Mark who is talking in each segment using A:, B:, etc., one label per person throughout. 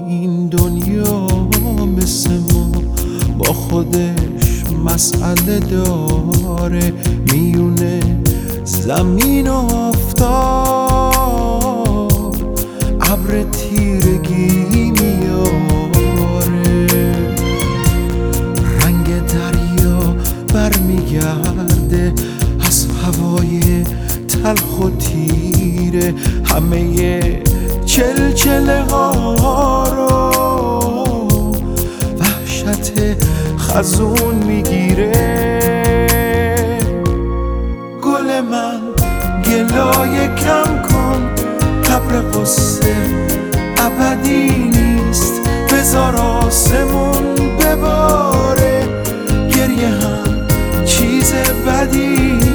A: این دنیا مثل ما با خودش مسئله داره، میونه زمین و آفتاب ابر تیرگی میاره، رنگ دریا برمیگرده از هوای تلخ و تیره، همه چلچله ها رو وحشت خزون میگیره. گل من گلای کم کن، ابر قصه ابدی نیست، بذار آسمون بباره، گریه هم چیز بدی نیست.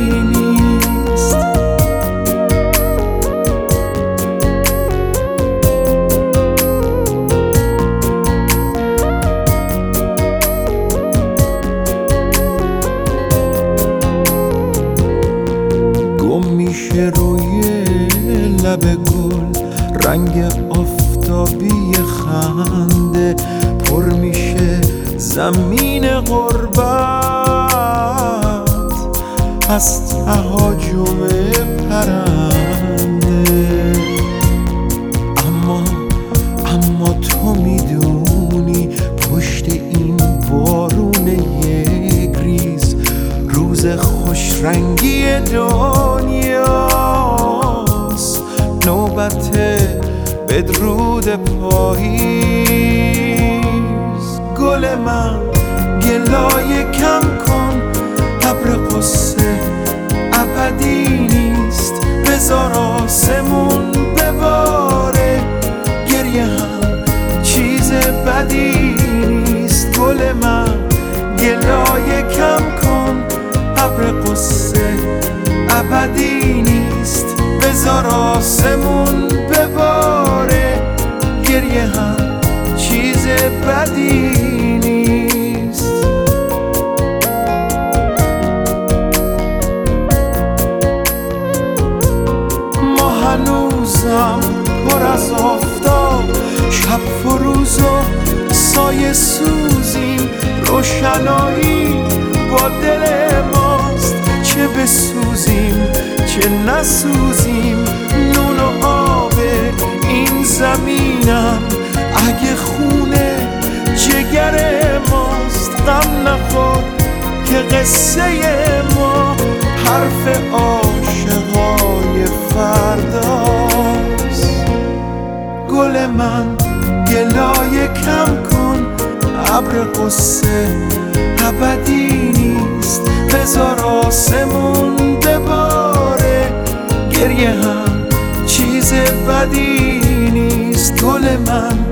A: میشه روی لب گل رنگ آفتابی خنده، پر میشه زمین غربت از تهاجم پرنده. اما تو میدونی پشت این بارون یک ریز روز خوش رنگی دنیاست، نوبت بدرود پاییز. گل من گلای کم کن، ابر قصه ابدی نیست، بذار آسمون بباره، گریه هم چیز بدی نیست. گل من گلای کم کن، ابر قصه ابدی نیست، بذار آسمون بباره، گریه هم چیز بدی نیست. ما هنوزم پر از آفتاب، شب فروز و سایه سوزیم، روشنایی با دل ماست، چه بسوزیم چه نسوزیم، نون و آب این زمینم اگه خونه جگر ماست. غم نخور که قصه ما حرف عاشقای فرداست. گل من گلای کم کن، ابر قصه ابدی نیست، بذار آسمون بباره، گریه هم چیز بدی نیست. گل من